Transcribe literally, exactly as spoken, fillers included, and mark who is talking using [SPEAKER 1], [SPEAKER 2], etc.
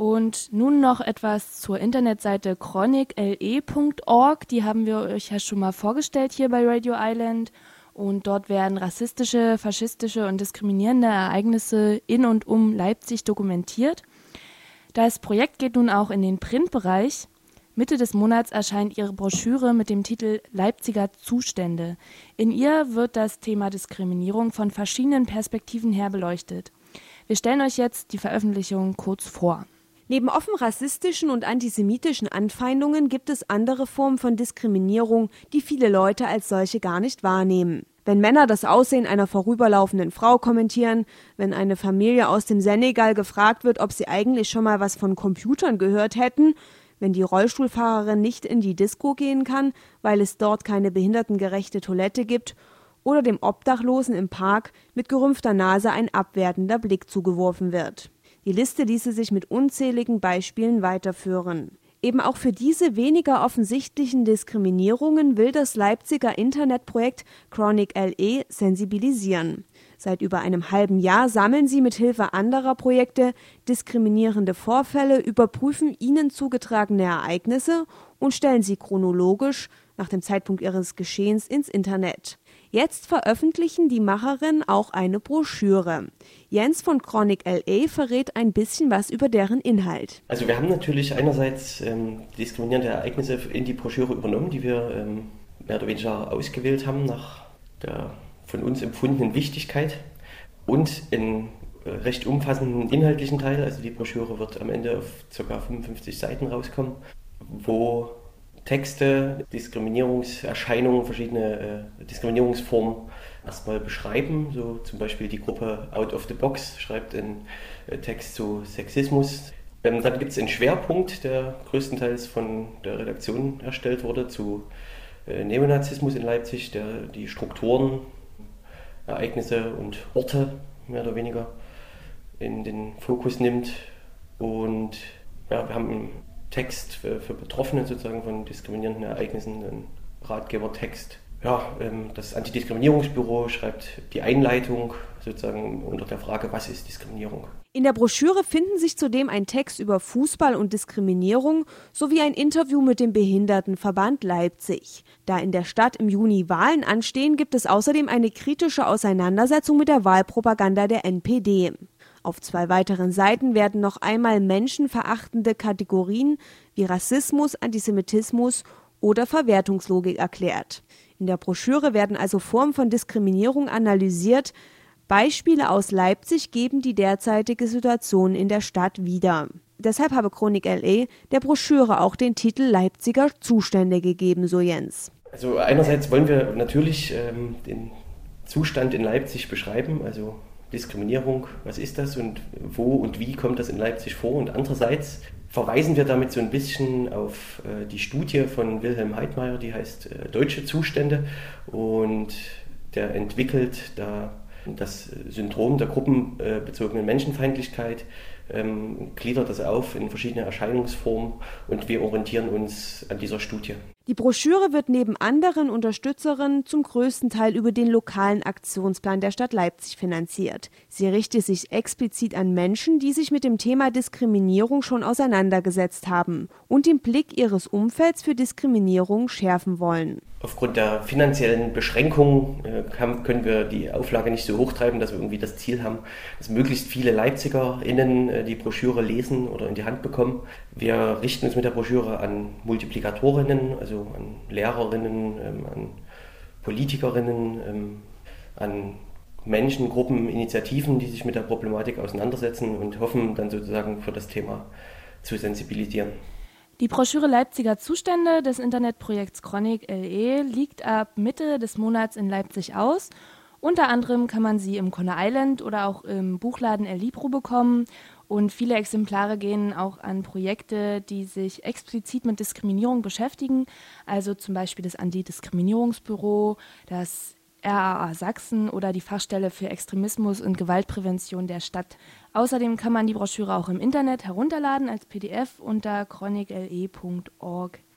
[SPEAKER 1] Und nun noch etwas zur Internetseite chronic l e punkt org. Die haben wir euch ja schon mal vorgestellt hier bei Radio Island. Und dort werden rassistische, faschistische und diskriminierende Ereignisse in und um Leipzig dokumentiert. Das Projekt geht nun auch in den Printbereich. Mitte des Monats erscheint ihre Broschüre mit dem Titel Leipziger Zustände. In ihr wird das Thema Diskriminierung von verschiedenen Perspektiven her beleuchtet. Wir stellen euch jetzt die Veröffentlichung kurz vor.
[SPEAKER 2] Neben offen rassistischen und antisemitischen Anfeindungen gibt es andere Formen von Diskriminierung, die viele Leute als solche gar nicht wahrnehmen. Wenn Männer das Aussehen einer vorüberlaufenden Frau kommentieren, wenn eine Familie aus dem Senegal gefragt wird, ob sie eigentlich schon mal was von Computern gehört hätten, wenn die Rollstuhlfahrerin nicht in die Disco gehen kann, weil es dort keine behindertengerechte Toilette gibt, oder dem Obdachlosen im Park mit gerümpfter Nase ein abwertender Blick zugeworfen wird. Die Liste ließe sich mit unzähligen Beispielen weiterführen. Eben auch für diese weniger offensichtlichen Diskriminierungen will das Leipziger Internetprojekt chronic l e sensibilisieren. Seit über einem halben Jahr sammeln sie mit Hilfe anderer Projekte diskriminierende Vorfälle, überprüfen ihnen zugetragene Ereignisse und stellen sie chronologisch nach dem Zeitpunkt ihres Geschehens ins Internet. Jetzt veröffentlichen die Macherinnen auch eine Broschüre. Jens von chronic l e verrät ein bisschen was über deren Inhalt.
[SPEAKER 3] Also wir haben natürlich einerseits ähm, diskriminierende Ereignisse in die Broschüre übernommen, die wir ähm, mehr oder weniger ausgewählt haben nach der von uns empfundenen Wichtigkeit und einen äh, recht umfassenden inhaltlichen Teil. Also die Broschüre wird am Ende auf ca. fünfundfünfzig Seiten rauskommen, wo Texte, Diskriminierungserscheinungen, verschiedene äh, Diskriminierungsformen erstmal beschreiben. So zum Beispiel die Gruppe Out of the Box schreibt einen äh, Text zu Sexismus. Ähm, dann gibt es einen Schwerpunkt, der größtenteils von der Redaktion erstellt wurde, zu äh, Neonazismus in Leipzig, der die Strukturen, Ereignisse und Orte mehr oder weniger in den Fokus nimmt. Und ja, wir haben einen Text für, für Betroffene sozusagen von diskriminierenden Ereignissen, einen Ratgebertext. Ja, ähm, das Antidiskriminierungsbüro schreibt die Einleitung sozusagen unter der Frage, was ist Diskriminierung?
[SPEAKER 2] In der Broschüre finden sich zudem ein Text über Fußball und Diskriminierung sowie ein Interview mit dem Behindertenverband Leipzig. Da in der Stadt im Juni Wahlen anstehen, gibt es außerdem eine kritische Auseinandersetzung mit der Wahlpropaganda der N P D. Auf zwei weiteren Seiten werden noch einmal menschenverachtende Kategorien wie Rassismus, Antisemitismus oder Verwertungslogik erklärt. In der Broschüre werden also Formen von Diskriminierung analysiert. Beispiele aus Leipzig geben die derzeitige Situation in der Stadt wieder. Deshalb habe chronic l e der Broschüre auch den Titel Leipziger Zustände gegeben, so Jens.
[SPEAKER 3] Also einerseits wollen wir natürlich ähm, den Zustand in Leipzig beschreiben, also Diskriminierung, was ist das und wo und wie kommt das in Leipzig vor? Und andererseits verweisen wir damit so ein bisschen auf äh, die Studie von Wilhelm Heidmeier, die heißt äh, Deutsche Zustände, und der entwickelt da das Syndrom der gruppenbezogenen Menschenfeindlichkeit, ähm, gliedert das auf in verschiedene Erscheinungsformen und wir orientieren uns an dieser Studie.
[SPEAKER 2] Die Broschüre wird neben anderen Unterstützerinnen zum größten Teil über den lokalen Aktionsplan der Stadt Leipzig finanziert. Sie richtet sich explizit an Menschen, die sich mit dem Thema Diskriminierung schon auseinandergesetzt haben und den Blick ihres Umfelds für Diskriminierung schärfen wollen.
[SPEAKER 3] Aufgrund der finanziellen Beschränkungen äh, kann, können wir die Auflage nicht so hochtreiben, dass wir irgendwie das Ziel haben, dass möglichst viele LeipzigerInnen äh, die Broschüre lesen oder in die Hand bekommen. Wir richten uns mit der Broschüre an Multiplikatorinnen, also an Lehrerinnen, ähm, an Politikerinnen, ähm, an Menschen, Gruppen, Initiativen, die sich mit der Problematik auseinandersetzen und hoffen dann sozusagen für das Thema zu sensibilisieren.
[SPEAKER 1] Die Broschüre Leipziger Zustände des Internetprojekts chronic l e liegt ab Mitte des Monats in Leipzig aus. Unter anderem kann man sie im Conner Island oder auch im Buchladen El Libro bekommen. Und viele Exemplare gehen auch an Projekte, die sich explizit mit Diskriminierung beschäftigen. Also zum Beispiel das Antidiskriminierungsbüro, das R A A Sachsen oder die Fachstelle für Extremismus und Gewaltprävention der Stadt. Außerdem kann man die Broschüre auch im Internet herunterladen als P D F unter chronic l e punkt org.